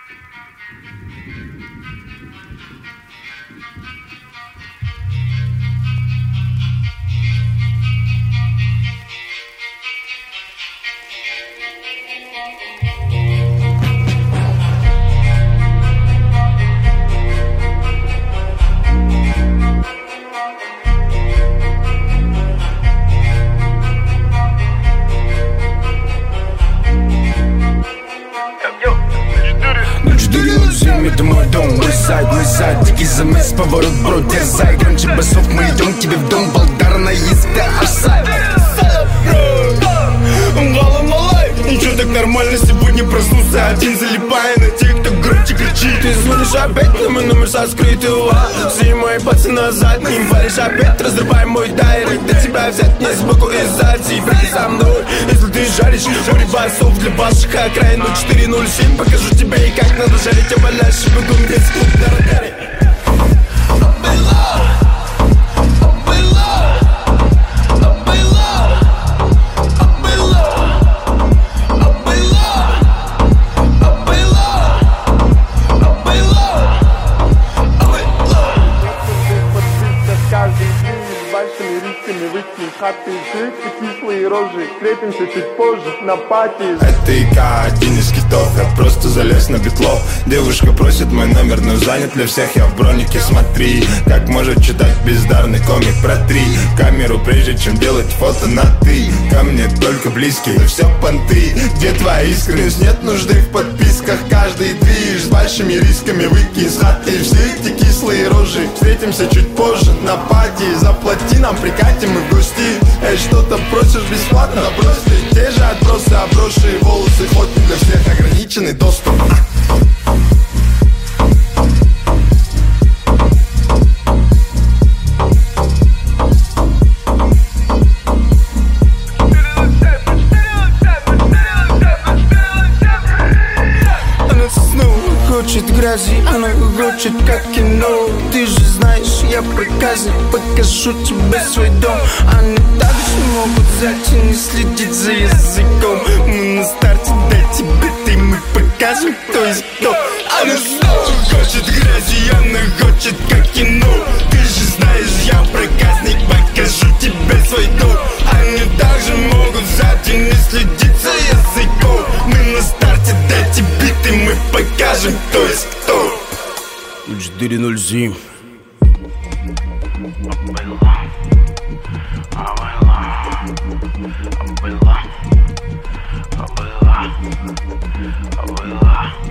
Это мой дом, мой сайт, дикий замес, поворот, бро, дерзай. Громче басов, мы идем к тебе в дом, балдарная езда, аж сайт. Голым малай, ничего так нормально, сегодня проснулся один, залипая на тех, кто громче кричит. Ты звонишь опять, на мой номер со скрытого, все мои пальцы назад, не варишь опять, разрывай мой дайрек. До тебя взять не сбоку и сзади, приди со мной, если ты жаришь буря басов для ваших окраин. 0407, покажу тебе и как надо жарить, а валяешь бегом 10 фут на радаре. Кислые рожи, встретимся чуть позже на пати. Это ИК, один из китов, я просто залез на битло. Девушка просит мой номер, но занят для всех, я в бронике. Смотри, как может читать бездарный комик. Протри камеру, прежде чем делать фото на ты. Ко мне только близкие, все понты. Где твоя искренность, нет нужды в подписках. Каждый движ с большими рисками, выкинь с хаты все эти кислые рожи. Встретимся чуть позже на пати. Заплати нам, прикатим мы в гости. Эй, что-то просишь бесплатно, брось ты. Те же отбросы, обросшие волосы. Хоть не для всех ограниченный доступ. Хочет грязи, она хочет как кино. Ты же знаешь, я проказник, покажу тебе свой дом. Они также могут взять и не следить за языком. Мы на старте, дай тебе ты, мы покажем, кто есть кто. Она снова хочет грязи, она хочет как кино. Ты же знаешь, я проказник, покажу тебе свой дом. Они также могут взять и не следить за языком. Мы на старте, дай тебе ты, мы покажем, кто есть кто. 0407. Абыла.